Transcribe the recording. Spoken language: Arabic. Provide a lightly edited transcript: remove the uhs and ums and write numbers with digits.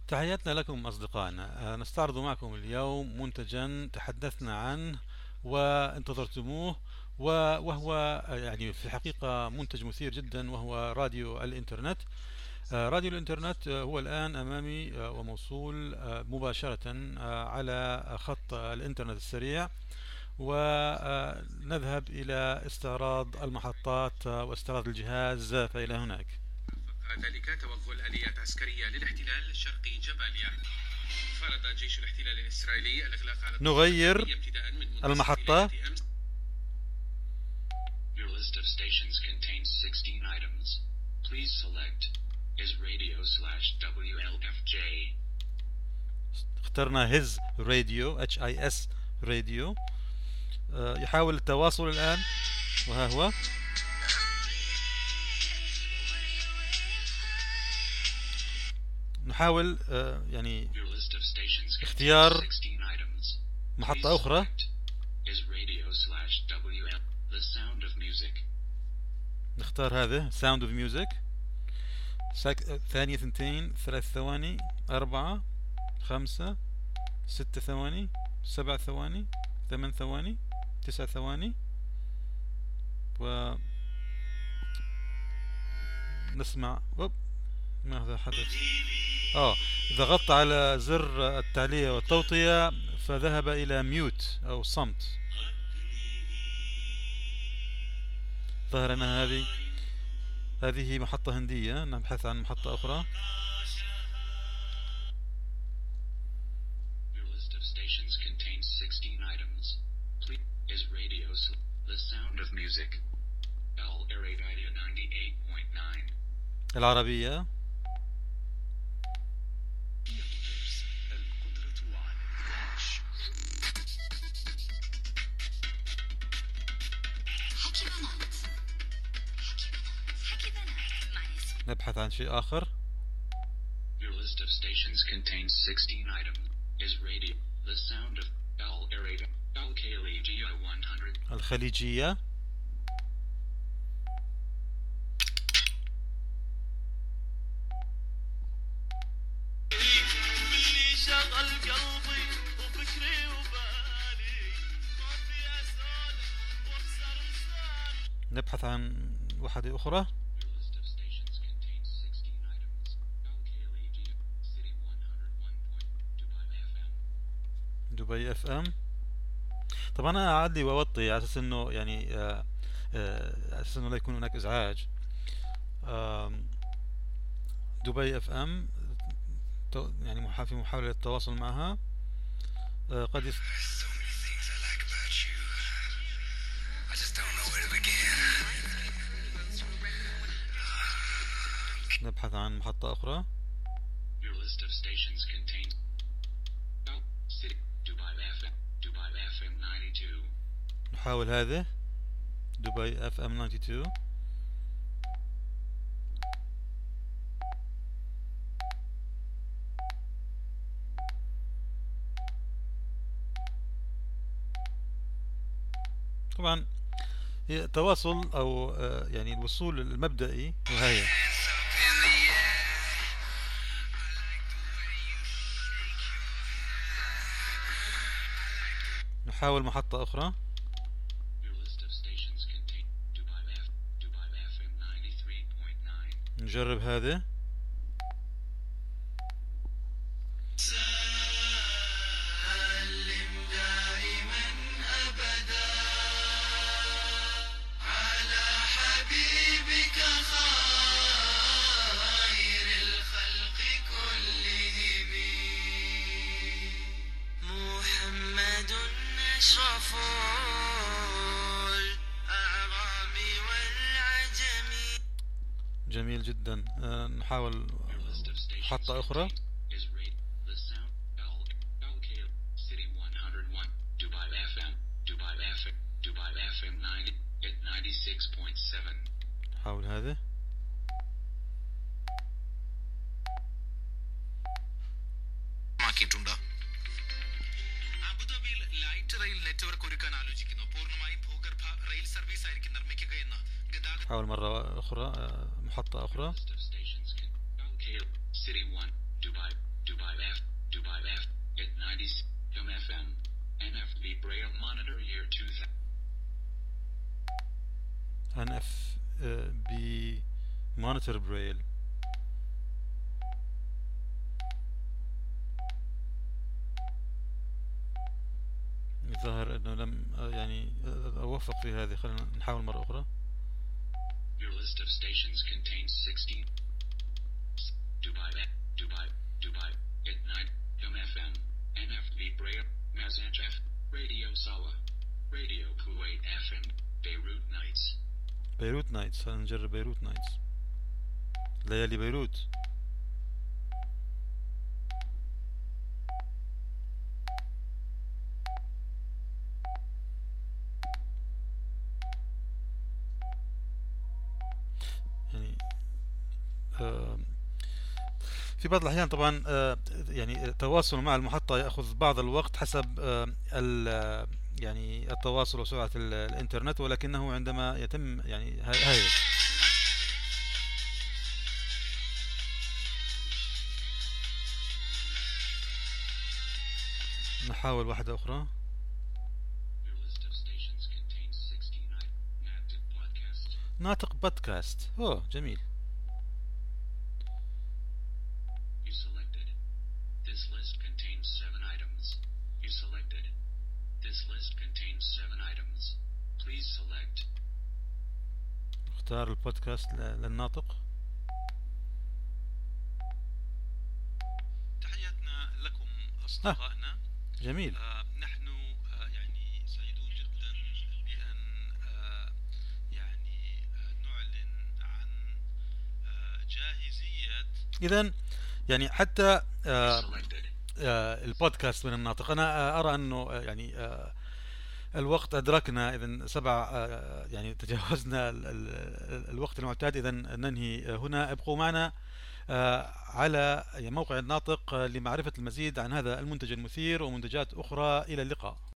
تحياتنا لكم أصدقائنا. نستعرض معكم اليوم منتجا تحدثنا عنه وانتظرتموه، وهو يعني في الحقيقة منتج مثير جدا، وهو راديو الإنترنت. راديو الإنترنت هو الآن أمامي وموصول مباشرة على خط الإنترنت السريع، ونذهب إلى استعراض المحطات واستعراض الجهاز، فإلى هناك. ذلك توغل الآليات عسكرية للاحتلال شرقي جباليا. فرض جيش الاحتلال الإسرائيلي الإغلاق على نغير ابتداء من المحطة. Your list of stations contains 16 items. Please select is radio/WLFJ. اخترنا his radio HIS radio. يحاول التواصل الآن، وها هو. نحاول يعني اختيار محطة أخرى. نختار هذا Sound of Music. ثانية 2 3 ثواني 4 5 6 ثواني 7 ثواني 8 ثواني 9 ثواني. و نسمع ماذا حدث. ضغطت على زر التعليق والتوطية فذهب إلى ميوت أو صمت. ظهر أن هذه محطة هندية. نبحث عن محطة أخرى. العربية. نبحث عن شيء آخر. Your list of stations contains 16 items. Is radio the sound of Al Arabiya Al Khalijiya 100. الخليجية. نبحث عن واحدة أخرى. دبي اف ام. طبعا انا اعلي واوطي على اساس انه يعني على اساس انه لا يكون هناك ازعاج. دبي اف ام يعني في محاولة التواصل معها. قد نبحث عن محطة أخرى. نحاول هذا دبي اف ام 92. طبعا هي التواصل او يعني الوصول المبدئي وهي. نحاول محطة أخرى. نجرب هذا. جميل جدا. نحاول محطة أخرى. نحاول هذا. അബുദാബിയിൽ light rail network ഒരുക്കാൻ ആലോചിക്കുന്നു. പൂർണ്ണമായും ഭൂഗർഭ rail service ആയിരിക്കും നിർമ്മിക്കുകയെന്ന് ഗതാഗത. نحاول مرة أخرى محطة أخرى. NFB monitor braille. الظاهر انه لم يعني اوفق في هذه. خلينا نحاول مرة اخرى. Your list of stations contains 16. Dubai, at night, MFM, NFB Braille, Mazaj F, Radio Sawa, Radio Kuwait FM, Beirut Nights. بيروت نايتس. خلينا نجرب بيروت نايتس. ليالي بيروت. يعني في بعض الأحيان طبعا يعني التواصل مع المحطة يأخذ بعض الوقت حسب يعني التواصل وسرعة الإنترنت، ولكنه عندما يتم يعني هاي نحاول واحدة أخرى. ناطق بودكاست. أوه جميل. اختار البودكاست للناطق. تحياتنا لكم أصدقائنا. جميل. نحن يعني سعيدون جدا بأن يعني نعلن عن جاهزية. إذن يعني حتى البودكاست من الناطق، أنا أرى أنه يعني الوقت أدركنا. إذن 7 يعني تجاوزنا الوقت المعتاد. إذن ننهي هنا. ابقوا معنا على موقع الناطق لمعرفة المزيد عن هذا المنتج المثير ومنتجات أخرى. إلى اللقاء.